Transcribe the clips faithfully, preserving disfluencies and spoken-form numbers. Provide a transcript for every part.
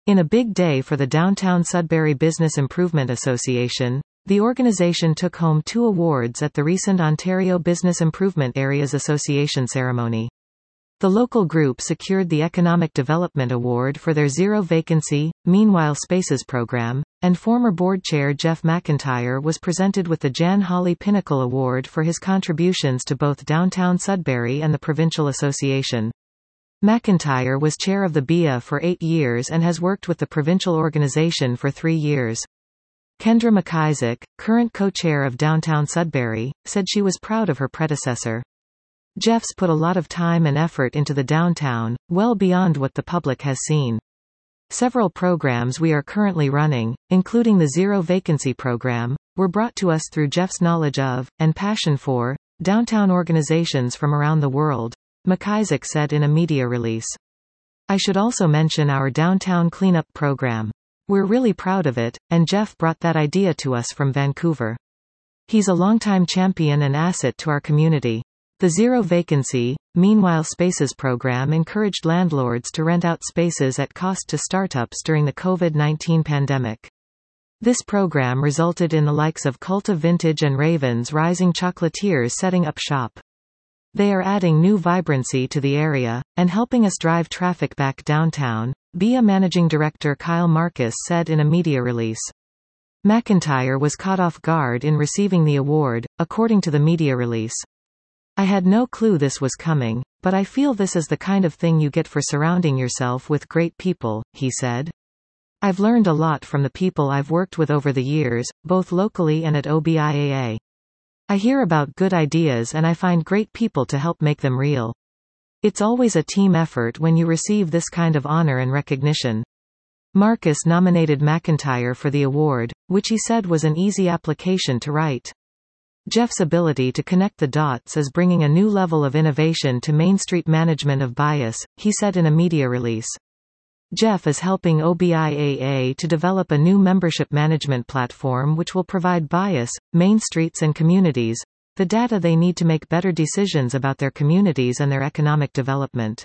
In a big day for the Downtown Sudbury Business Improvement Association, the organization took home two awards at the recent Ontario Business Improvement Areas Association ceremony. The local group secured the Economic Development Award for their Zero Vacancy, Meanwhile Spaces program, and former board chair Jeff McIntyre was presented with the Jan Hawley Pinnacle Award for his contributions to both Downtown Sudbury and the Provincial Association. McIntyre was chair of the B I A for eight years and has worked with the provincial organization for three years. Kendra McIsaac, current co-chair of Downtown Sudbury, said she was proud of her predecessor. Jeff's put a lot of time and effort into the downtown, well beyond what the public has seen. Several programs we are currently running, including the Zero Vacancy program, were brought to us through Jeff's knowledge of, and passion for, downtown organizations from around the world, McIsaac said in a media release. I should also mention our downtown cleanup program. We're really proud of it, and Jeff brought that idea to us from Vancouver. He's a longtime champion and asset to our community. The Zero Vacancy, Meanwhile Spaces program encouraged landlords to rent out spaces at cost to startups during the COVID nineteen pandemic. This program resulted in the likes of Culta Vintage and Ravens Rising Chocolatiers setting up shop. They are adding new vibrancy to the area, and helping us drive traffic back downtown, B I A Managing Director Kyle Marcus said in a media release. McIntyre was caught off guard in receiving the award, according to the media release. I had no clue this was coming, but I feel this is the kind of thing you get for surrounding yourself with great people, he said. I've learned a lot from the people I've worked with over the years, both locally and at O B I A A. I hear about good ideas and I find great people to help make them real. It's always a team effort when you receive this kind of honor and recognition. Marcus nominated McIntyre for the award, which he said was an easy application to write. Jeff's ability to connect the dots is bringing a new level of innovation to Main Street management of bias, he said in a media release. Jeff is helping O B I A A to develop a new membership management platform which will provide bias, Main Streets and communities the data they need to make better decisions about their communities and their economic development.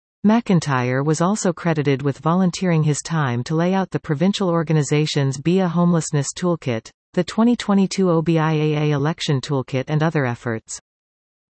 McIntyre was also credited with volunteering his time to lay out the provincial organization's B I A Homelessness Toolkit, the twenty twenty-two O B I A A Election Toolkit and other efforts.